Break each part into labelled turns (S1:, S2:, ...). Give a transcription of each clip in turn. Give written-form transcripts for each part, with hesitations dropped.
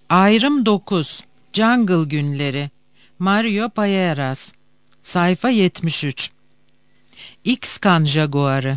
S1: Ayrım 9. Jungle Günleri. Mario Payeras. Sayfa 73. X-Kan Jaguarı.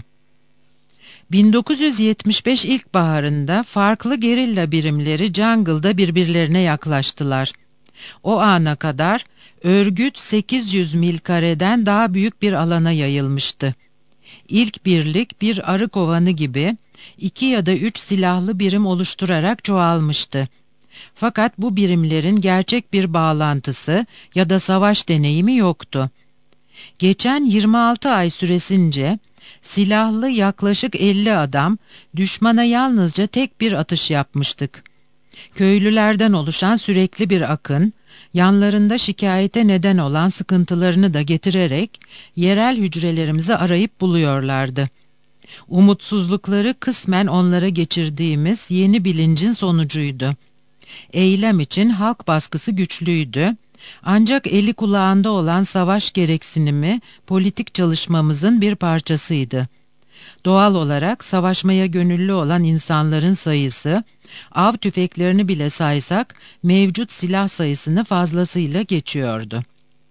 S1: 1975 ilkbaharında farklı gerilla birimleri jungle'da birbirlerine yaklaştılar. O ana kadar örgüt 800 mil kareden daha büyük bir alana yayılmıştı. İlk birlik bir arı kovanı gibi 2 ya da 3 silahlı birim oluşturarak çoğalmıştı. Fakat bu birimlerin gerçek bir bağlantısı ya da savaş deneyimi yoktu. Geçen 26 ay süresince silahlı yaklaşık 50 adam düşmana yalnızca tek bir atış yapmıştık. Köylülerden oluşan sürekli bir akın, yanlarında şikayete neden olan sıkıntılarını da getirerek yerel hücrelerimizi arayıp buluyorlardı. Umutsuzlukları kısmen onlara geçirdiğimiz yeni bilincin sonucuydu. Eylem için halk baskısı güçlüydü, ancak eli kulağında olan savaş gereksinimi politik çalışmamızın bir parçasıydı. Doğal olarak savaşmaya gönüllü olan insanların sayısı, av tüfeklerini bile saysak mevcut silah sayısını fazlasıyla geçiyordu.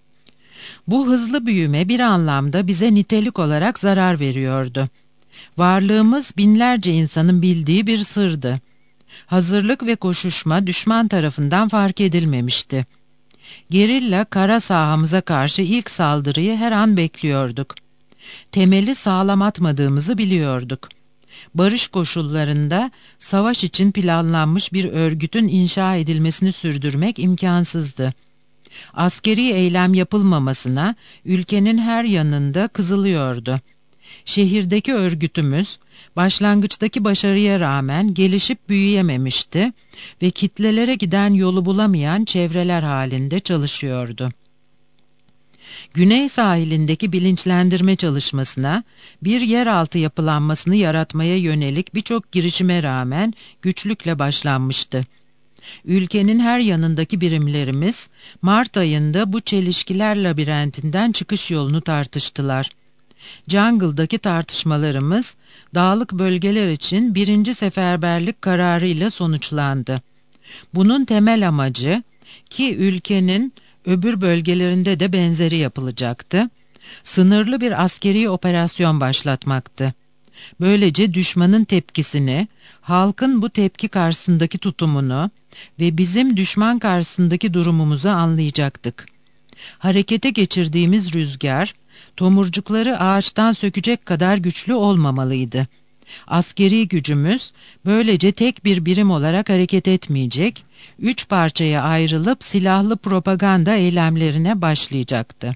S1: Bu hızlı büyüme bir anlamda bize nitelik olarak zarar veriyordu. Varlığımız binlerce insanın bildiği bir sırdı. Hazırlık ve koşuşma düşman tarafından fark edilmemişti. Gerilla kara sahamıza karşı ilk saldırıyı her an bekliyorduk. Temeli sağlam atmadığımızı biliyorduk. Barış koşullarında savaş için planlanmış bir örgütün inşa edilmesini sürdürmek imkansızdı. Askeri eylem yapılmamasına ülkenin her yanında kızılıyordu. Şehirdeki örgütümüz başlangıçtaki başarıya rağmen gelişip büyüyememişti ve kitlelere giden yolu bulamayan çevreler halinde çalışıyordu. Güney sahilindeki bilinçlendirme çalışmasına, bir yeraltı yapılanmasını yaratmaya yönelik birçok girişime rağmen güçlükle başlanmıştı. Ülkenin her yanındaki birimlerimiz Mart ayında bu çelişkiler labirentinden çıkış yolunu tartıştılar. Jungle'daki tartışmalarımız dağlık bölgeler için 1. seferberlik kararıyla sonuçlandı. Bunun temel amacı, ki ülkenin öbür bölgelerinde de benzeri yapılacaktı, sınırlı bir askeri operasyon başlatmaktı. Böylece düşmanın tepkisini, halkın bu tepki karşısındaki tutumunu ve bizim düşman karşısındaki durumumuzu anlayacaktık. Harekete geçirdiğimiz rüzgar, tomurcukları ağaçtan sökecek kadar güçlü olmamalıydı. Askeri gücümüz böylece tek bir birim olarak hareket etmeyecek, 3 parçaya ayrılıp silahlı propaganda eylemlerine başlayacaktı.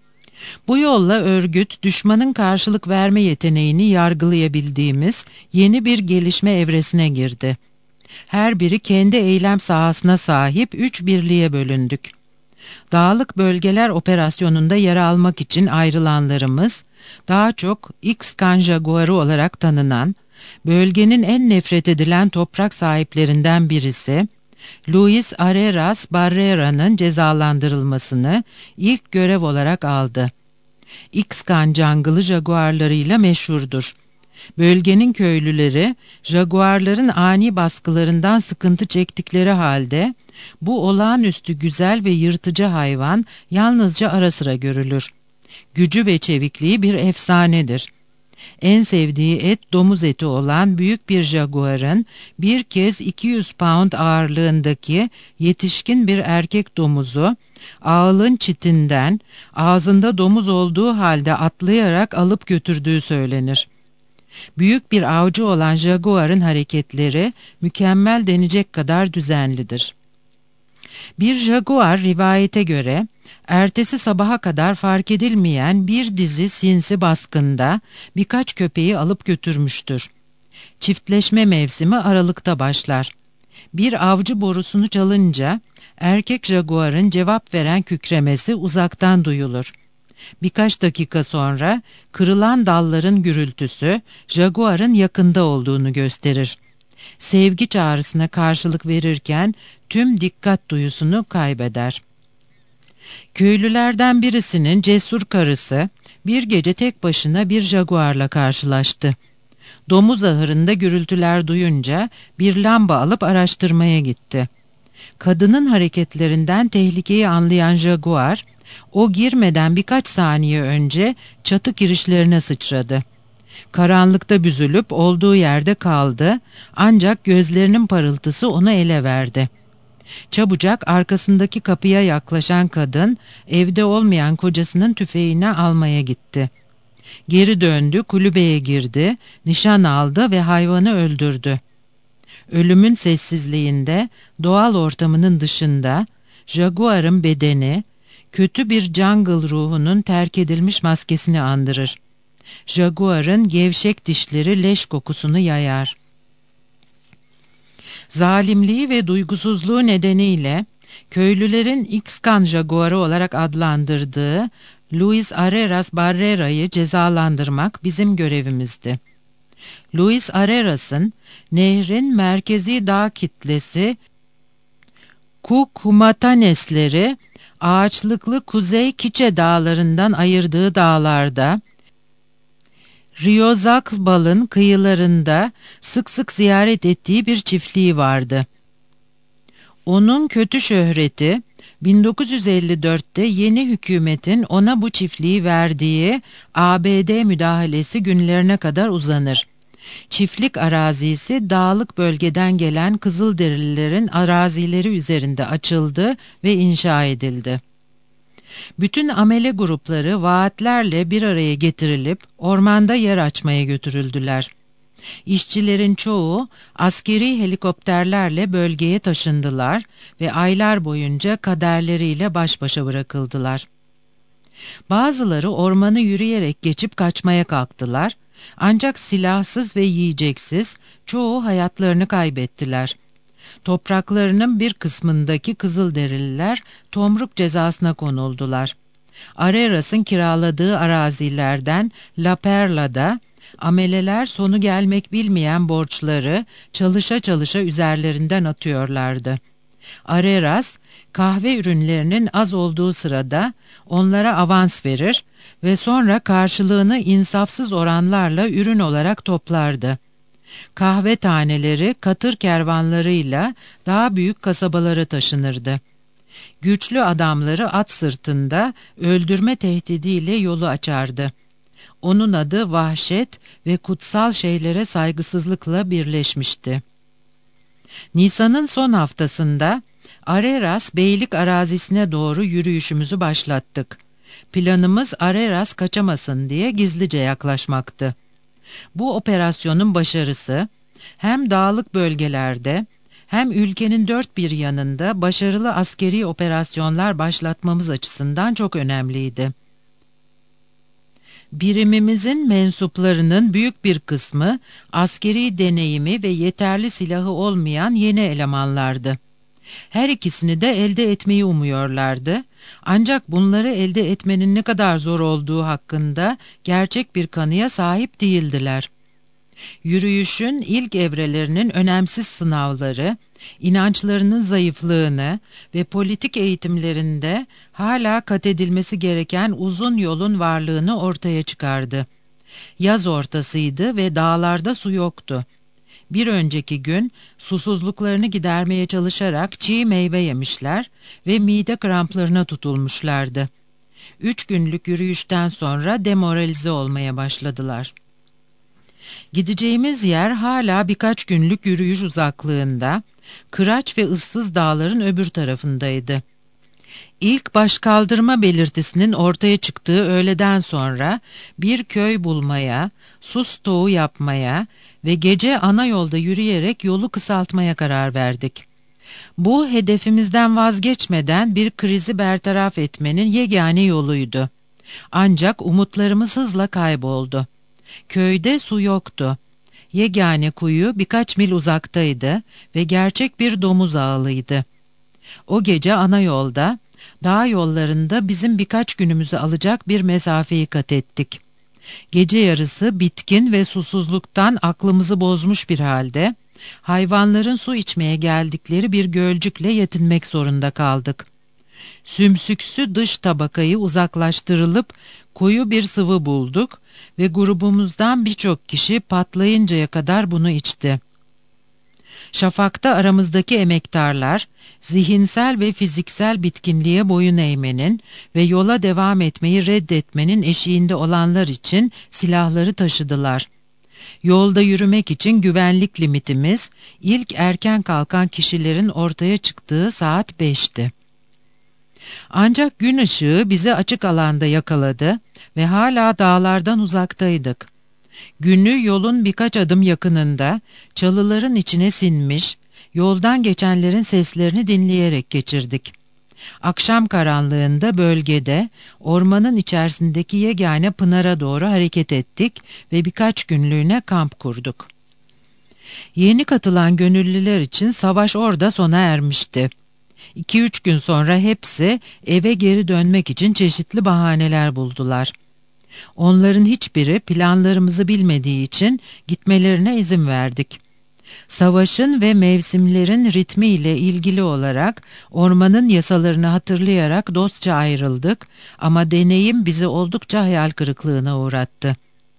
S1: Bu yolla örgüt, düşmanın karşılık verme yeteneğini yargılayabildiğimiz yeni bir gelişme evresine girdi. Her biri kendi eylem sahasına sahip 3 birliğe bölündük. Dağlık bölgeler operasyonunda yer almak için ayrılanlarımız, daha çok X-Kan Jaguarı olarak tanınan, bölgenin en nefret edilen toprak sahiplerinden birisi, Luis Areras Barrera'nın cezalandırılmasını ilk görev olarak aldı. X-Kan Jungle'ı jaguarlarıyla meşhurdur. Bölgenin köylüleri, jaguarların ani baskılarından sıkıntı çektikleri halde, bu olağanüstü güzel ve yırtıcı hayvan yalnızca ara sıra görülür. Gücü ve çevikliği bir efsanedir. En sevdiği et domuz eti olan büyük bir jaguarın bir kez 200 pound ağırlığındaki yetişkin bir erkek domuzu ağılın çitinden ağzında domuz olduğu halde atlayarak alıp götürdüğü söylenir. Büyük bir avcı olan jaguarın hareketleri mükemmel denecek kadar düzenlidir. Bir jaguar rivayete göre ertesi sabaha kadar fark edilmeyen bir dizi sinsi baskında birkaç köpeği alıp götürmüştür. Çiftleşme mevsimi Aralık'ta başlar. Bir avcı borusunu çalınca erkek jaguarın cevap veren kükremesi uzaktan duyulur. Birkaç dakika sonra kırılan dalların gürültüsü jaguarın yakında olduğunu gösterir. Sevgi çağrısına karşılık verirken tüm dikkat duyusunu kaybeder. Köylülerden birisinin cesur karısı bir gece tek başına bir jaguarla karşılaştı. Domuz ahırında gürültüler duyunca bir lamba alıp araştırmaya gitti. Kadının hareketlerinden tehlikeyi anlayan jaguar, o girmeden birkaç saniye önce çatı kirişlerine sıçradı. Karanlıkta büzülüp olduğu yerde kaldı, ancak gözlerinin parıltısı onu ele verdi. Çabucak arkasındaki kapıya yaklaşan kadın, evde olmayan kocasının tüfeğini almaya gitti. Geri döndü, kulübeye girdi, nişan aldı ve hayvanı öldürdü. Ölümün sessizliğinde, doğal ortamının dışında, jaguarın bedeni, kötü bir jungle ruhunun terk edilmiş maskesini andırır. Jaguarın gevşek dişleri leş kokusunu yayar. Zalimliği ve duygusuzluğu nedeniyle köylülerin X-Kan jaguarı olarak adlandırdığı Luis Areras Barrera'yı cezalandırmak bizim görevimizdi. Luis Areras'ın nehrin merkezi dağ kitlesi Cucumatanesleri ağaçlıklı Kuzey Kiçe dağlarından ayırdığı dağlarda, Rio Zacbal'ın kıyılarında sık sık ziyaret ettiği bir çiftliği vardı. Onun kötü şöhreti, 1954'te yeni hükümetin ona bu çiftliği verdiği ABD müdahalesi günlerine kadar uzanır. Çiftlik arazisi dağlık bölgeden gelen Kızılderililerin arazileri üzerinde açıldı ve inşa edildi. Bütün amele grupları vaatlerle bir araya getirilip ormanda yer açmaya götürüldüler. İşçilerin çoğu askeri helikopterlerle bölgeye taşındılar ve aylar boyunca kaderleriyle baş başa bırakıldılar. Bazıları ormanı yürüyerek geçip kaçmaya kalktılar, ancak silahsız ve yiyeceksiz çoğu hayatlarını kaybettiler. Topraklarının bir kısmındaki Kızılderililer tomruk cezasına konuldular. Areras'ın kiraladığı arazilerden La Perla'da ameleler sonu gelmek bilmeyen borçları çalışa çalışa üzerlerinden atıyorlardı. Areras, kahve ürünlerinin az olduğu sırada onlara avans verir ve sonra karşılığını insafsız oranlarla ürün olarak toplardı. Kahve taneleri katır kervanlarıyla daha büyük kasabalara taşınırdı. Güçlü adamları at sırtında öldürme tehdidiyle yolu açardı. Onun adı vahşet ve kutsal şeylere saygısızlıkla birleşmişti. Nisan'ın son haftasında Areras beylik arazisine doğru yürüyüşümüzü başlattık. Planımız Areras kaçamasın diye gizlice yaklaşmaktı. Bu operasyonun başarısı hem dağlık bölgelerde hem ülkenin dört bir yanında başarılı askeri operasyonlar başlatmamız açısından çok önemliydi. Birimimizin mensuplarının büyük bir kısmı askeri deneyimi ve yeterli silahı olmayan yeni elemanlardı. Her ikisini de elde etmeyi umuyorlardı. Ancak bunları elde etmenin ne kadar zor olduğu hakkında gerçek bir kanıya sahip değildiler. Yürüyüşün ilk evrelerinin önemsiz sınavları, inançlarının zayıflığını ve politik eğitimlerinde hala kat edilmesi gereken uzun yolun varlığını ortaya çıkardı. Yaz ortasıydı ve dağlarda su yoktu. Bir önceki gün susuzluklarını gidermeye çalışarak çiğ meyve yemişler ve mide kramplarına tutulmuşlardı. 3 günlük yürüyüşten sonra demoralize olmaya başladılar. Gideceğimiz yer hala birkaç günlük yürüyüş uzaklığında, kıraç ve ıssız dağların öbür tarafındaydı. İlk başkaldırma belirtisinin ortaya çıktığı öğleden sonra bir köy bulmaya, su stoğu yapmaya ve gece ana yolda yürüyerek yolu kısaltmaya karar verdik. Bu hedefimizden vazgeçmeden bir krizi bertaraf etmenin yegane yoluydu. Ancak umutlarımız hızla kayboldu. Köyde su yoktu. Yegane kuyu birkaç mil uzaktaydı ve gerçek bir domuz ağılıydı. O gece ana yolda, dağ yollarında bizim birkaç günümüzü alacak bir mesafeyi kat ettik. Gece yarısı bitkin ve susuzluktan aklımızı bozmuş bir halde, hayvanların su içmeye geldikleri bir gölcükle yetinmek zorunda kaldık. Sümsüksü dış tabakayı uzaklaştırılıp koyu bir sıvı bulduk ve grubumuzdan birçok kişi patlayıncaya kadar bunu içti. Şafakta aramızdaki emektarlar, zihinsel ve fiziksel bitkinliğe boyun eğmenin ve yola devam etmeyi reddetmenin eşiğinde olanlar için silahları taşıdılar. Yolda yürümek için güvenlik limitimiz, ilk erken kalkan kişilerin ortaya çıktığı saat 5'ti. Ancak gün ışığı bizi açık alanda yakaladı ve hala dağlardan uzaktaydık. Günü yolun birkaç adım yakınında, çalıların içine sinmiş, yoldan geçenlerin seslerini dinleyerek geçirdik. Akşam karanlığında bölgede, ormanın içerisindeki yegane pınara doğru hareket ettik ve birkaç günlüğüne kamp kurduk. Yeni katılan gönüllüler için savaş orada sona ermişti. 2-3 gün sonra hepsi eve geri dönmek için çeşitli bahaneler buldular. Onların hiçbiri planlarımızı bilmediği için gitmelerine izin verdik. Savaşın ve mevsimlerin ritmi ile ilgili olarak ormanın yasalarını hatırlayarak dostça ayrıldık ama deneyim bizi oldukça hayal kırıklığına uğrattı.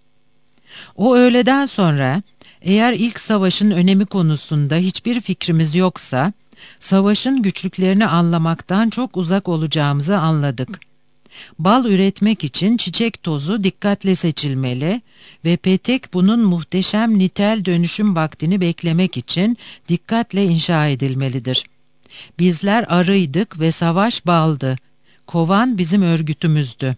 S1: O öğleden sonra eğer ilk savaşın önemi konusunda hiçbir fikrimiz yoksa, savaşın güçlüklerini anlamaktan çok uzak olacağımızı anladık. Bal üretmek için çiçek tozu dikkatle seçilmeli ve petek bunun muhteşem nitel dönüşüm vaktini beklemek için dikkatle inşa edilmelidir. Bizler arıydık ve savaş baldı. Kovan bizim örgütümüzdü.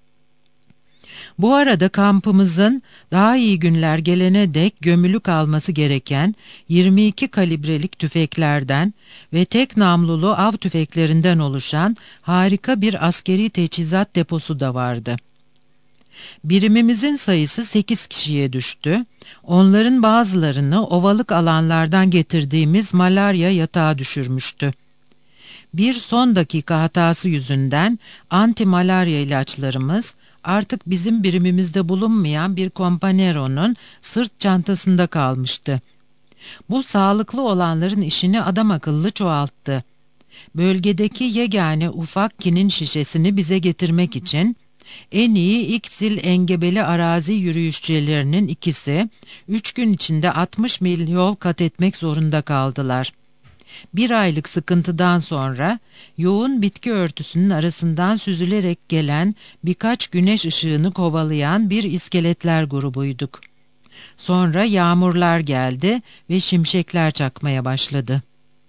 S1: Bu arada kampımızın daha iyi günler gelene dek gömülü kalması gereken 22 kalibrelik tüfeklerden ve tek namlulu av tüfeklerinden oluşan harika bir askeri teçhizat deposu da vardı. Birimimizin sayısı 8 kişiye düştü. Onların bazılarını ovalık alanlardan getirdiğimiz malarya yatağa düşürmüştü. Bir son dakika hatası yüzünden anti-malarya ilaçlarımız artık bizim birimimizde bulunmayan bir kompaneronun sırt çantasında kalmıştı. Bu sağlıklı olanların işini adamakıllı çoğalttı. Bölgedeki yegane ufak kinin şişesini bize getirmek için en iyi İksil engebeli arazi yürüyüşçülerinin ikisi 3 gün içinde 60 mil yol kat etmek zorunda kaldılar. 1 aylık sıkıntıdan sonra yoğun bitki örtüsünün arasından süzülerek gelen birkaç güneş ışığını kovalayan bir iskeletler grubuyduk. Sonra yağmurlar geldi ve şimşekler çakmaya başladı.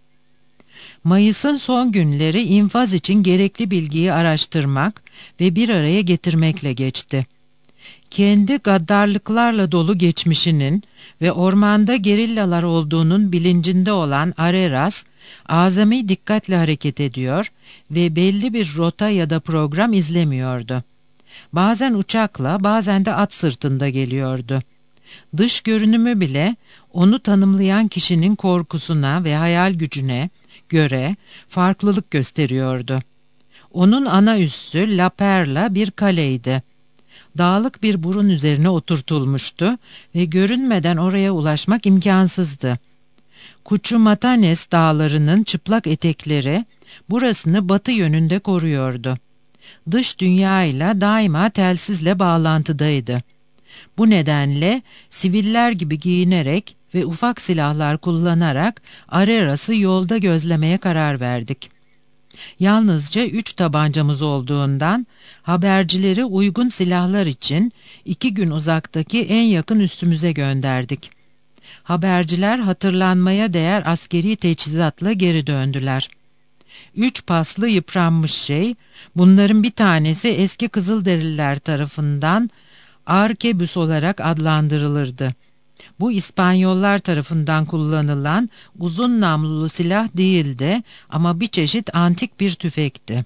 S1: Mayıs'ın son günleri infaz için gerekli bilgiyi araştırmak ve bir araya getirmekle geçti. Kendi gaddarlıklarla dolu geçmişinin ve ormanda gerillalar olduğunun bilincinde olan Areras, azami dikkatle hareket ediyor ve belli bir rota ya da program izlemiyordu. Bazen uçakla, bazen de at sırtında geliyordu. Dış görünümü bile onu tanımlayan kişinin korkusuna ve hayal gücüne göre farklılık gösteriyordu. Onun ana üssü La Perla bir kaleydi. Dağlık bir burun üzerine oturtulmuştu ve görünmeden oraya ulaşmak imkansızdı. Cuchumatanes dağlarının çıplak etekleri burasını batı yönünde koruyordu. Dış dünyayla daima telsizle bağlantıdaydı. Bu nedenle siviller gibi giyinerek ve ufak silahlar kullanarak Areras'ı yolda gözlemeye karar verdik. Yalnızca 3 tabancamız olduğundan habercileri uygun silahlar için 2 gün uzaktaki en yakın üssümüze gönderdik. Haberciler hatırlanmaya değer askeri teçhizatla geri döndüler. 3 paslı yıpranmış şey, bunların bir tanesi eski Kızılderililer tarafından arkebüs olarak adlandırılırdı. Bu İspanyollar tarafından kullanılan uzun namlulu silah değildi ama bir çeşit antik bir tüfekti.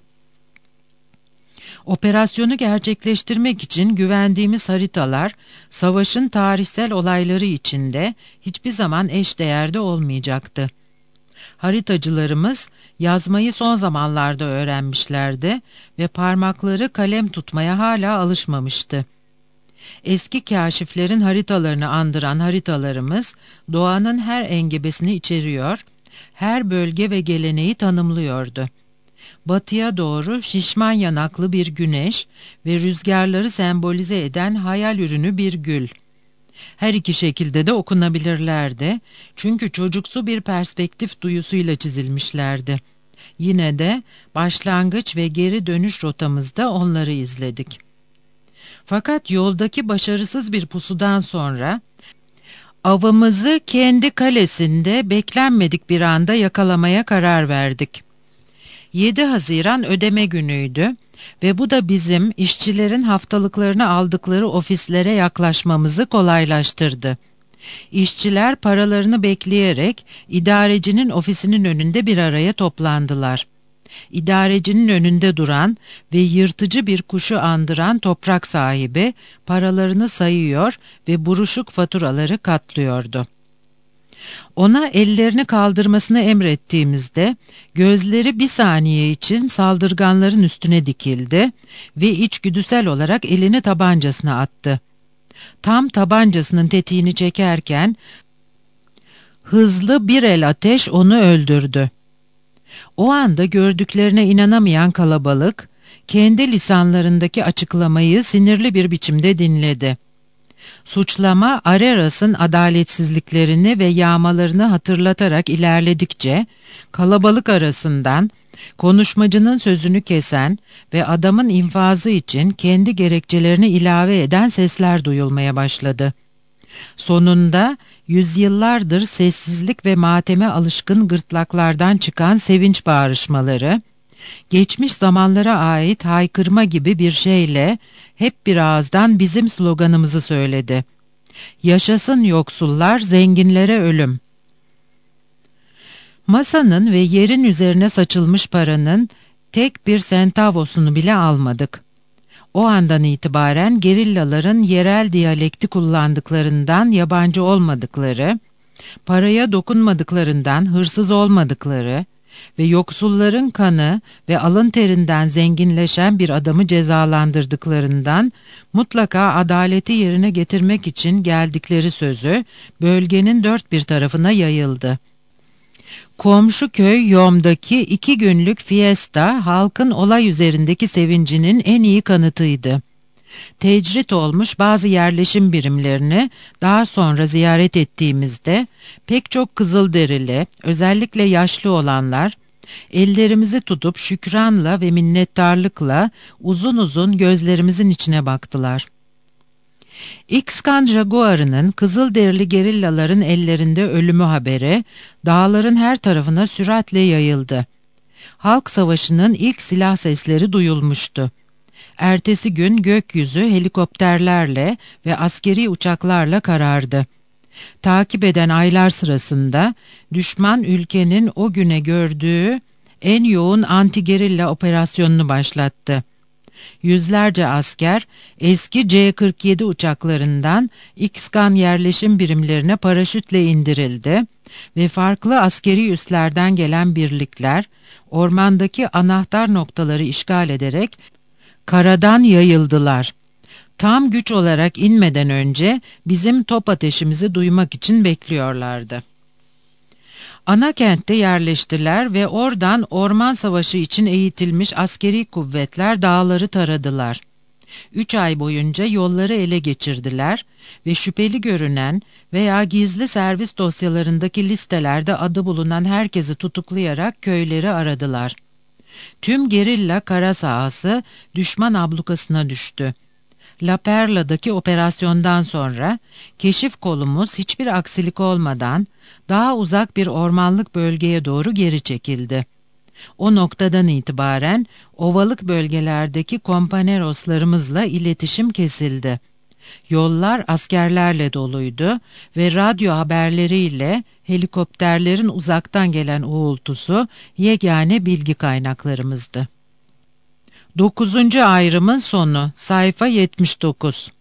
S1: Operasyonu gerçekleştirmek için güvendiğimiz haritalar, savaşın tarihsel olayları içinde hiçbir zaman eşdeğerde olmayacaktı. Haritacılarımız yazmayı son zamanlarda öğrenmişlerdi ve parmakları kalem tutmaya hala alışmamıştı. Eski kâşiflerin haritalarını andıran haritalarımız doğanın her engebesini içeriyor, her bölge ve geleneği tanımlıyordu. Batıya doğru şişman yanaklı bir güneş ve rüzgarları sembolize eden hayal ürünü bir gül. Her iki şekilde de okunabilirlerdi. Çünkü çocuksu bir perspektif duyusuyla çizilmişlerdi. Yine de başlangıç ve geri dönüş rotamızda onları izledik. Fakat yoldaki başarısız bir pusudan sonra avımızı kendi kalesinde beklenmedik bir anda yakalamaya karar verdik. 7 Haziran ödeme günüydü ve bu da bizim işçilerin haftalıklarını aldıkları ofislere yaklaşmamızı kolaylaştırdı. İşçiler paralarını bekleyerek idarecinin ofisinin önünde bir araya toplandılar. İdarecinin önünde duran ve yırtıcı bir kuşu andıran toprak sahibi paralarını sayıyor ve buruşuk faturaları katlıyordu. Ona ellerini kaldırmasını emrettiğimizde gözleri bir saniye için saldırganların üstüne dikildi ve içgüdüsel olarak elini tabancasına attı. Tam tabancasının tetiğini çekerken hızlı bir el ateş onu öldürdü. O anda gördüklerine inanamayan kalabalık, kendi lisanlarındaki açıklamayı sinirli bir biçimde dinledi. Suçlama Areras'ın adaletsizliklerini ve yağmalarını hatırlatarak ilerledikçe, kalabalık arasından konuşmacının sözünü kesen ve adamın infazı için kendi gerekçelerini ilave eden sesler duyulmaya başladı. Sonunda yüzyıllardır sessizlik ve mateme alışkın gırtlaklardan çıkan sevinç bağrışmaları, geçmiş zamanlara ait haykırma gibi bir şeyle hep bir ağızdan bizim sloganımızı söyledi. Yaşasın yoksullar, zenginlere ölüm. Masanın ve yerin üzerine saçılmış paranın tek bir sentavosunu bile almadık. O andan itibaren gerillaların yerel diyalekti kullandıklarından yabancı olmadıkları, paraya dokunmadıklarından hırsız olmadıkları ve yoksulların kanı ve alın terinden zenginleşen bir adamı cezalandırdıklarından mutlaka adaleti yerine getirmek için geldikleri sözü bölgenin dört bir tarafına yayıldı. Komşu köy Yom'daki 2 günlük fiesta halkın olay üzerindeki sevincinin en iyi kanıtıydı. Tecrit olmuş bazı yerleşim birimlerini daha sonra ziyaret ettiğimizde pek çok Kızılderili, özellikle yaşlı olanlar, ellerimizi tutup şükranla ve minnettarlıkla uzun uzun gözlerimizin içine baktılar. İkskan Jaguarı'nın Kızılderili gerillaların ellerinde ölümü haberi dağların her tarafına süratle yayıldı. Halk savaşının ilk silah sesleri duyulmuştu. Ertesi gün gökyüzü helikopterlerle ve askeri uçaklarla karardı. Takip eden aylar sırasında düşman ülkenin o güne gördüğü en yoğun anti-gerilla operasyonunu başlattı. Yüzlerce asker eski C-47 uçaklarından İkskan yerleşim birimlerine paraşütle indirildi ve farklı askeri üslerden gelen birlikler ormandaki anahtar noktaları işgal ederek karadan yayıldılar. Tam güç olarak inmeden önce bizim top ateşimizi duymak için bekliyorlardı. Ana kentte yerleştiler ve oradan orman savaşı için eğitilmiş askeri kuvvetler dağları taradılar. 3 ay boyunca yolları ele geçirdiler ve şüpheli görünen veya gizli servis dosyalarındaki listelerde adı bulunan herkesi tutuklayarak köyleri aradılar. Tüm gerilla kara sahası düşman ablukasına düştü. La Perla'daki operasyondan sonra keşif kolumuz hiçbir aksilik olmadan daha uzak bir ormanlık bölgeye doğru geri çekildi. O noktadan itibaren ovalık bölgelerdeki kompaneroslarımızla iletişim kesildi. Yollar askerlerle doluydu ve radyo haberleriyle helikopterlerin uzaktan gelen uğultusu yegane bilgi kaynaklarımızdı. 9. ayrımın sonu, sayfa 79.